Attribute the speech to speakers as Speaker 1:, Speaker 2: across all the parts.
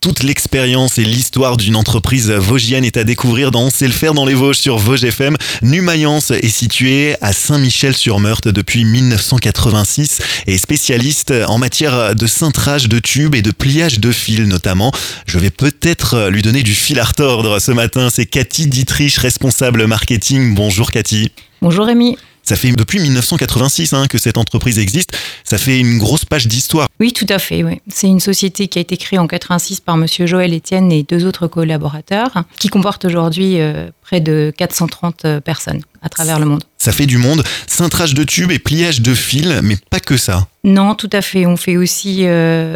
Speaker 1: Toute l'expérience et l'histoire d'une entreprise vosgienne est à découvrir dans On sait le faire dans les Vosges sur Vosges FM. Numayence est située à Saint-Michel-sur-Meurthe depuis 1986 et spécialiste en matière de cintrage de tubes et de pliage de fils notamment. Je vais peut-être lui donner du fil à retordre ce matin. C'est Cathy Dietrich, responsable marketing. Bonjour Cathy.
Speaker 2: Bonjour Rémi.
Speaker 1: Ça fait depuis 1986 que cette entreprise existe. Ça fait une grosse page d'histoire.
Speaker 2: Oui, tout à fait. Oui. C'est une société qui a été créée en 86 par monsieur Joël Etienne et 2 autres collaborateurs, qui comporte aujourd'hui près de 430 personnes à travers le monde.
Speaker 1: Ça fait du monde. Cintrage de tubes et pliage de fils, mais pas que ça.
Speaker 2: Non, tout à fait. On fait aussi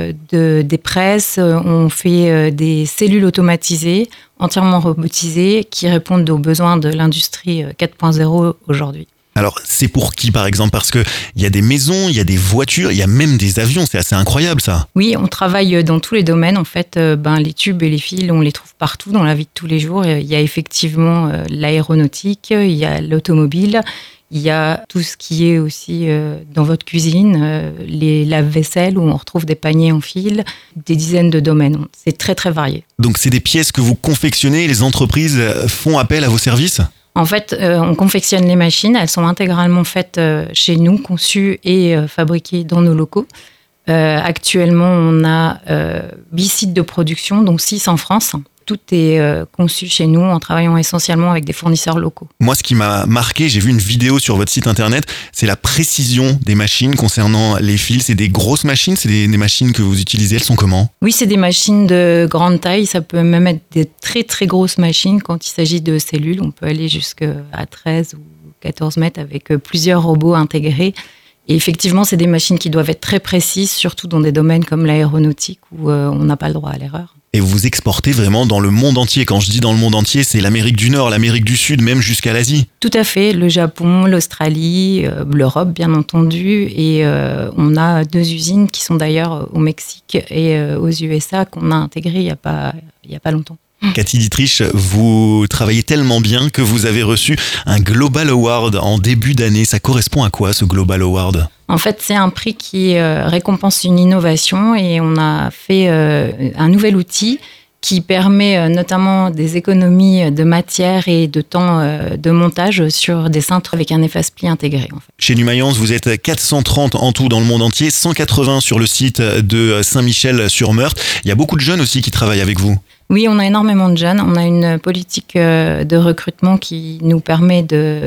Speaker 2: des presses, on fait des cellules automatisées, entièrement robotisées, qui répondent aux besoins de l'industrie 4.0 aujourd'hui.
Speaker 1: Alors, c'est pour qui, par exemple? Parce qu'il y a des maisons, il y a des voitures, il y a même des avions. C'est assez incroyable, ça.
Speaker 2: Oui, on travaille dans tous les domaines. En fait, les tubes et les fils, on les trouve partout dans la vie de tous les jours. Il y a effectivement l'aéronautique, il y a l'automobile, il y a tout ce qui est aussi dans votre cuisine, les lave-vaisselle où on retrouve des paniers en fil, des dizaines de domaines. C'est très, très varié.
Speaker 1: Donc, c'est des pièces que vous confectionnez et les entreprises font appel à vos services?
Speaker 2: En fait, on confectionne les machines. Elles sont intégralement faites chez nous, conçues et fabriquées dans nos locaux. Actuellement, on a 8 sites de production, dont 6 en France. Tout est conçu chez nous en travaillant essentiellement avec des fournisseurs locaux.
Speaker 1: Moi, ce qui m'a marqué, j'ai vu une vidéo sur votre site internet, c'est la précision des machines concernant les fils. C'est des grosses machines, c'est des machines que vous utilisez. Elles sont comment?
Speaker 2: Oui, c'est des machines de grande taille. Ça peut même être des très très grosses machines quand il s'agit de cellules. On peut aller jusqu'à 13 ou 14 mètres avec plusieurs robots intégrés. Et effectivement, c'est des machines qui doivent être très précises, surtout dans des domaines comme l'aéronautique où on n'a pas le droit à l'erreur.
Speaker 1: Et vous exportez vraiment dans le monde entier. Quand je dis dans le monde entier, c'est l'Amérique du Nord, l'Amérique du Sud, même jusqu'à l'Asie.
Speaker 2: Tout à fait. Le Japon, l'Australie, l'Europe, bien entendu. Et on a 2 usines qui sont d'ailleurs au Mexique et aux USA qu'on a intégrées il y a pas longtemps.
Speaker 1: Cathy Dietrich, vous travaillez tellement bien que vous avez reçu un Global Award en début d'année. Ça correspond à quoi, ce Global Award ?
Speaker 2: En fait, c'est un prix qui récompense une innovation et on a fait un nouvel outil qui permet notamment des économies de matière et de temps de montage sur des cintres avec un efface-pli intégré. En fait.
Speaker 1: Chez Numayence, vous êtes 430 en tout dans le monde entier, 180 sur le site de Saint-Michel-sur-Meurthe. Il y a beaucoup de jeunes aussi qui travaillent avec vous.
Speaker 2: Oui, on a énormément de jeunes. On a une politique de recrutement qui nous permet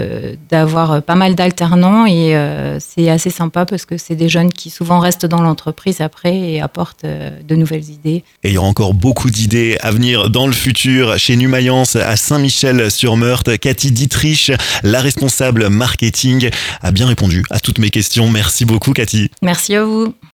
Speaker 2: d'avoir pas mal d'alternants et c'est assez sympa parce que c'est des jeunes qui souvent restent dans l'entreprise après et apportent de nouvelles idées.
Speaker 1: Et il y aura encore beaucoup d'idées à venir dans le futur chez Numayence à Saint-Michel-sur-Meurthe. Cathy Dietrich, la responsable marketing, a bien répondu à toutes mes questions. Merci beaucoup Cathy.
Speaker 2: Merci à vous.